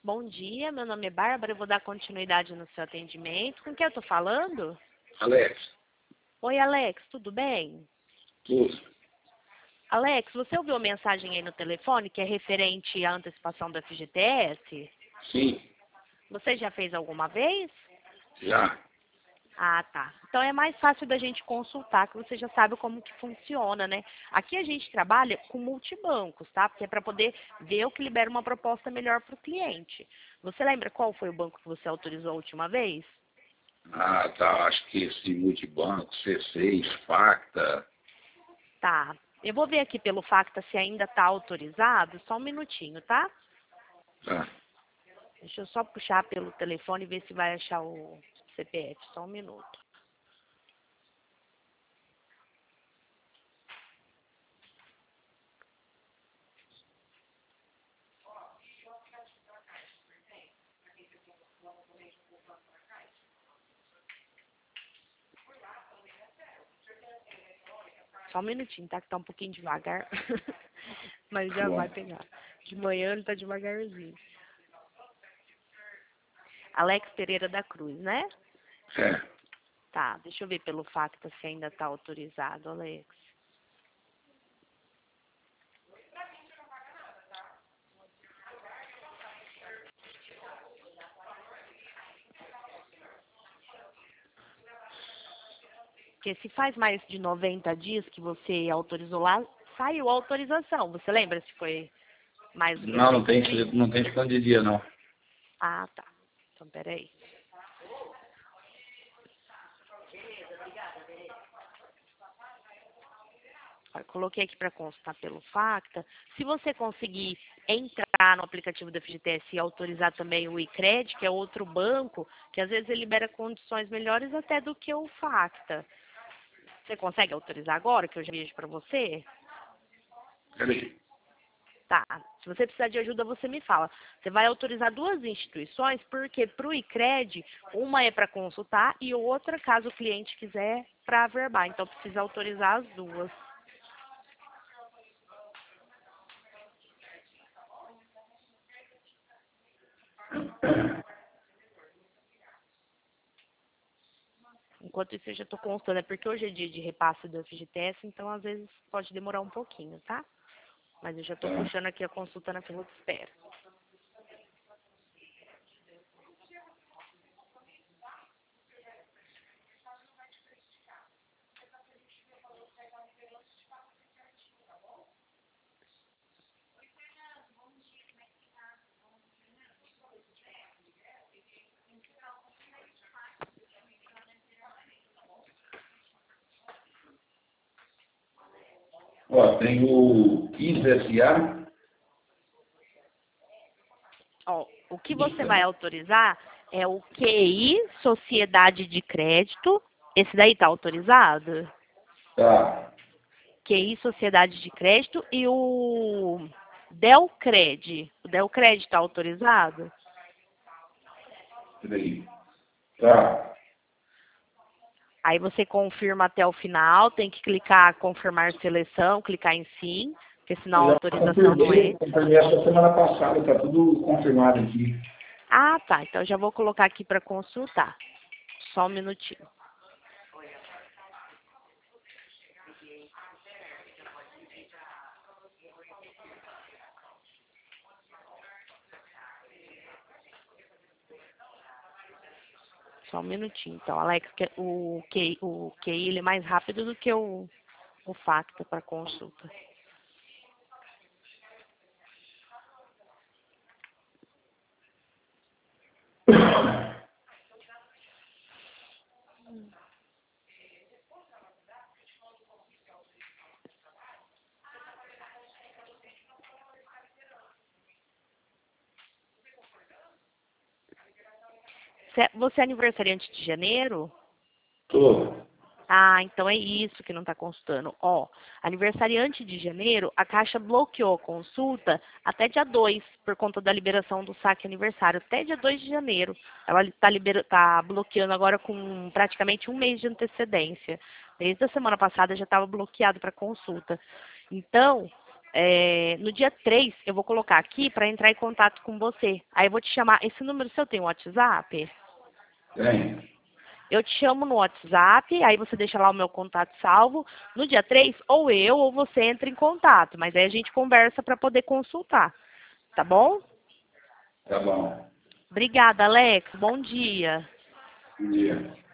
bom dia. Meu nome é Bárbara, eu vou dar continuidade no seu atendimento. Com quem eu estou falando? Alex, Oi, Alex, tudo bem? tudo. Alex, você ouviu a mensagem aí no telefone que é referente à antecipação do FGTS? Sim, Você já fez alguma vez? já. Ah, tá. Então é mais fácil da gente consultar, que você já sabe como que funciona, né? Aqui a gente trabalha com multibancos, tá? Porque é para poder ver o que libera uma proposta melhor para o cliente. Você lembra qual foi o banco que você autorizou a última vez? Ah, tá. Acho que esse multibanco, C6, Facta. Tá. Eu vou ver aqui pelo Facta se ainda está autorizado. Só um minutinho, tá? Tá. Deixa eu só puxar pelo telefone e ver se vai achar o CPF. Só um minuto. Só um minutinho, tá? Que tá um pouquinho devagar. Mas Tá já vai bom. pegar. De manhã ele tá devagarzinho. Alex Pereira da Cruz, né? É. Tá, deixa eu ver pelo Facta se ainda tá autorizado, Alex. Porque se faz mais de 90 dias que você autorizou lá, saiu a autorização. Você lembra se foi mais do que Não, 90 dias? não tem ficando de dia, não. Ah, tá. Então, peraí. Ó, eu coloquei aqui para consultar pelo Facta. Se você conseguir entrar no aplicativo da FGTS e autorizar também o iCred, que é outro banco, que às vezes ele libera condições melhores até do que o Facta. Você consegue autorizar agora, que eu já vejo para você? Peraí. Tá. Se você precisar de ajuda, você me fala. Você vai autorizar duas instituições, porque para o iCred, uma é para consultar e outra, caso o cliente quiser, para averbar. Então, precisa autorizar as duas. Enquanto isso, eu já estou constando. É porque hoje é dia de repasse do FGTS, então, às vezes, pode demorar um pouquinho, tá? Mas eu já estou Tá. puxando aqui a consulta na fila de espera. Ó, tem o ISA. Ó, o que você vai autorizar é o QI, Sociedade de Crédito. Esse daí tá autorizado? Tá. QI, Sociedade de Crédito. E o Delcred. O Delcred está autorizado? Peraí. Tá. Aí você confirma até o final, tem que clicar confirmar seleção, clicar em sim, porque senão Eu a já autorização não entra. confirmei essa semana passada, tá tudo confirmado aqui. Ah, tá. Então já vou colocar aqui para consultar. Só um minutinho. Só um minutinho. Então, Alex, o QI ele é mais rápido do que o Facta para consulta. Você é aniversariante de janeiro? Tô. Ah, então é isso que não está constando. Ó, aniversariante de janeiro, a Caixa bloqueou a consulta até dia 2 por conta da liberação do saque aniversário, até dia 2 de janeiro. Ela está bloqueando agora com praticamente um mês de antecedência. Desde a semana passada já estava bloqueado para consulta. Então, No dia 3, eu vou colocar aqui para entrar em contato com você. Aí eu vou te chamar. Esse número seu tem WhatsApp? Tem. Eu te chamo no WhatsApp, aí você deixa lá o meu contato salvo. No dia 3, ou eu ou você entra em contato. Mas aí a gente conversa para poder consultar. Tá bom? Tá bom. Obrigada, Alex. Bom dia. Bom dia.